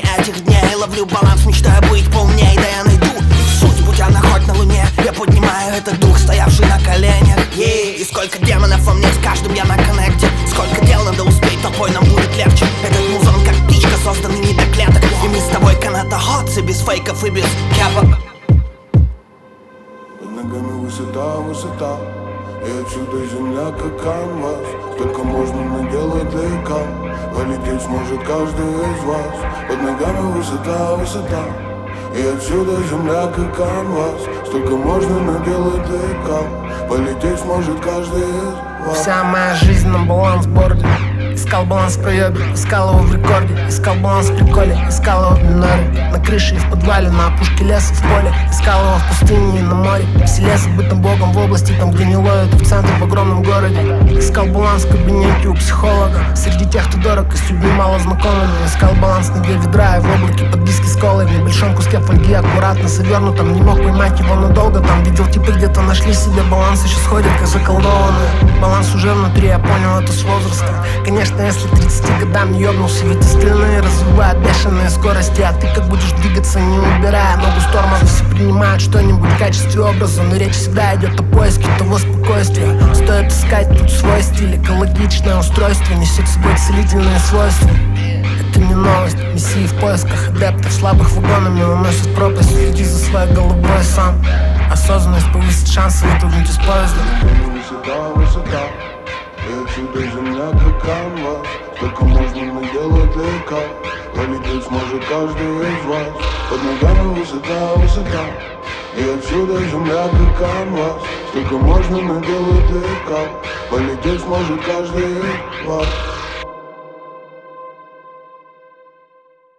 этих дней ловлю баланс, мечтаю быть поумней. Да я найду суть, будь она хоть на луне. Я поднимаю этот дух, стоявший на коленях. И сколько демонов во мне, с каждым я на коннекте. Сколько дел надо успеть, толпой нам будет легче. Этот музон как птичка, созданный не до клеток. И мы с тобой канатоходцы, без фейков и без кэпа. Под ногами высота, высота, и отсюда земля как канвас. Только можно наделать лейка, полететь сможет каждый из вас. Под ногами высота, высота, и отсюда земля как канвас. Столько можно наделать лейка, полететь сможет каждый из вас. Вся моя жизнь на балансборде. Искал баланс в проебе, искал его в рекорде. Искал баланс в приколе, искал его в миноре. На крыше и в подвале, на опушке леса, в поле. Искал его в пустыне и на море. В селе забытым богом, в области, там где не ловят, в центре, в огромном городе. Искал баланс в кабинете у психолога. Среди тех, кто дорог и с людьми мало знакомыми. Искал баланс на дне ведра и в облаке под виски с колой. В небольшом куске фольги, аккуратно завернутом. Не мог поймать его надолго, там видел типы где-то нашли себе баланс. Еще сходит как заколдованный. Баланс уже внутри, я понял это с возраста. Конечно, если к 30 годам не ёбнулся, ведь остальные развивают бешеные скорости. А ты как будешь двигаться, не убирая ногу с тормоза. Все принимают что-нибудь в качестве образа, но речь всегда идет о поиске того спокойствия. Стоит искать тут свой стиль, экологичное устройство несет с собой целительные свойства. Это не новость, мессии в поисках адептов, слабых вагонами уносят пропасть. Следи за своей головой сам. Осознанность повысит шансы выпрыгнуть из поезда. Высота, высота, и отсюда земля как канвас. Только можно наделать лейка, полететь сможет каждый из вас. Под ногами высота, высота, и отсюда земля как канвас. Только можно наделать лейка, полететь сможет каждый из вас.